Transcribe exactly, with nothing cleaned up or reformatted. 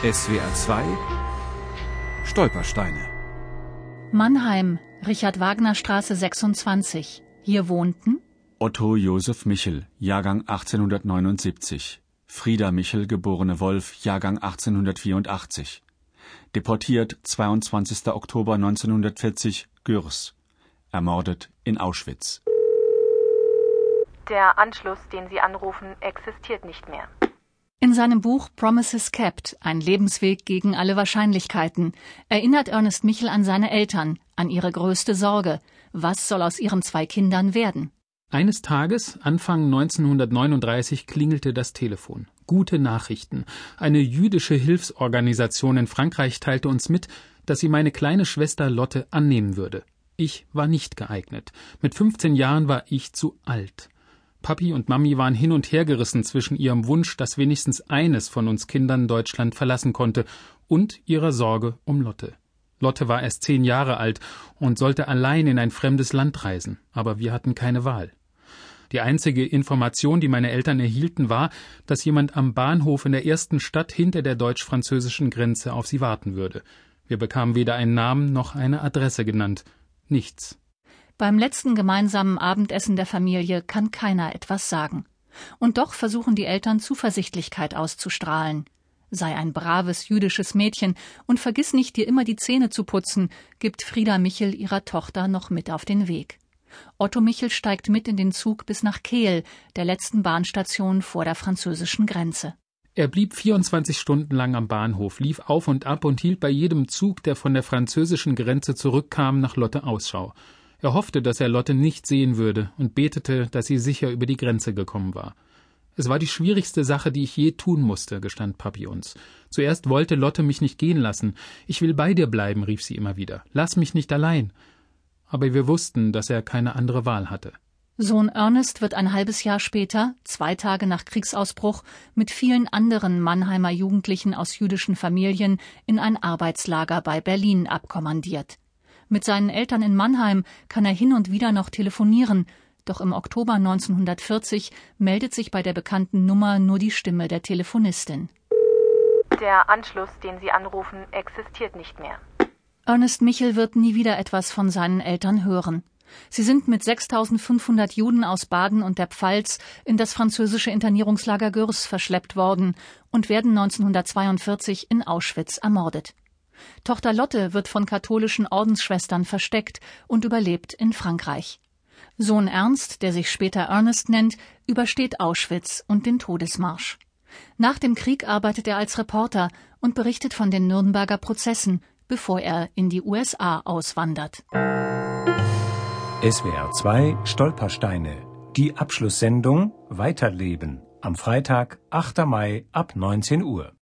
S W R zwei Stolpersteine. Mannheim, Richard-Wagner-Straße sechsundzwanzig. Hier wohnten Otto Josef Michel, Jahrgang achtzehnhundertneunundsiebzig. Frieda Michel, geborene Wolf, Jahrgang achtzehnhundertvierundachtzig. Deportiert zweiundzwanzigster Oktober neunzehnhundertvierzig, Gürs. Ermordet in Auschwitz. Der Anschluss, den Sie anrufen, existiert nicht mehr. In seinem Buch Promises Kept, ein Lebensweg gegen alle Wahrscheinlichkeiten, erinnert Ernest Michel an seine Eltern, an ihre größte Sorge. Was soll aus ihren zwei Kindern werden? Eines Tages, Anfang neunzehnhundertneununddreißig, klingelte das Telefon. Gute Nachrichten. Eine jüdische Hilfsorganisation in Frankreich teilte uns mit, dass sie meine kleine Schwester Lotte annehmen würde. Ich war nicht geeignet. Mit fünfzehn Jahren war ich zu alt. Papi und Mami waren hin und her gerissen zwischen ihrem Wunsch, dass wenigstens eines von uns Kindern Deutschland verlassen konnte, und ihrer Sorge um Lotte. Lotte war erst zehn Jahre alt und sollte allein in ein fremdes Land reisen, aber wir hatten keine Wahl. Die einzige Information, die meine Eltern erhielten, war, dass jemand am Bahnhof in der ersten Stadt hinter der deutsch-französischen Grenze auf sie warten würde. Wir bekamen weder einen Namen noch eine Adresse genannt. Nichts. Beim letzten gemeinsamen Abendessen der Familie kann keiner etwas sagen. Und doch versuchen die Eltern, Zuversichtlichkeit auszustrahlen. Sei ein braves jüdisches Mädchen und vergiss nicht, dir immer die Zähne zu putzen, gibt Frieda Michel ihrer Tochter noch mit auf den Weg. Otto Michel steigt mit in den Zug bis nach Kehl, der letzten Bahnstation vor der französischen Grenze. Er blieb vierundzwanzig Stunden lang am Bahnhof, lief auf und ab und hielt bei jedem Zug, der von der französischen Grenze zurückkam, nach Lotte Ausschau. Er hoffte, dass er Lotte nicht sehen würde und betete, dass sie sicher über die Grenze gekommen war. Es war die schwierigste Sache, die ich je tun musste, gestand Papi uns. Zuerst wollte Lotte mich nicht gehen lassen. Ich will bei dir bleiben, rief sie immer wieder. Lass mich nicht allein. Aber wir wussten, dass er keine andere Wahl hatte. Sohn Ernest wird ein halbes Jahr später, zwei Tage nach Kriegsausbruch, mit vielen anderen Mannheimer Jugendlichen aus jüdischen Familien in ein Arbeitslager bei Berlin abkommandiert. Mit seinen Eltern in Mannheim kann er hin und wieder noch telefonieren, doch im Oktober neunzehnhundertvierzig meldet sich bei der bekannten Nummer nur die Stimme der Telefonistin. Der Anschluss, den Sie anrufen, existiert nicht mehr. Ernest Michel wird nie wieder etwas von seinen Eltern hören. Sie sind mit sechstausendfünfhundert Juden aus Baden und der Pfalz in das französische Internierungslager Gürs verschleppt worden und werden neunzehnhundertzweiundvierzig in Auschwitz ermordet. Tochter Lotte wird von katholischen Ordensschwestern versteckt und überlebt in Frankreich. Sohn Ernst, der sich später Ernest nennt, übersteht Auschwitz und den Todesmarsch. Nach dem Krieg arbeitet er als Reporter und berichtet von den Nürnberger Prozessen, bevor er in die U S A auswandert. S W R zwei Stolpersteine. Die Abschlusssendung Weiterleben. Am Freitag, achter Mai ab neunzehn Uhr.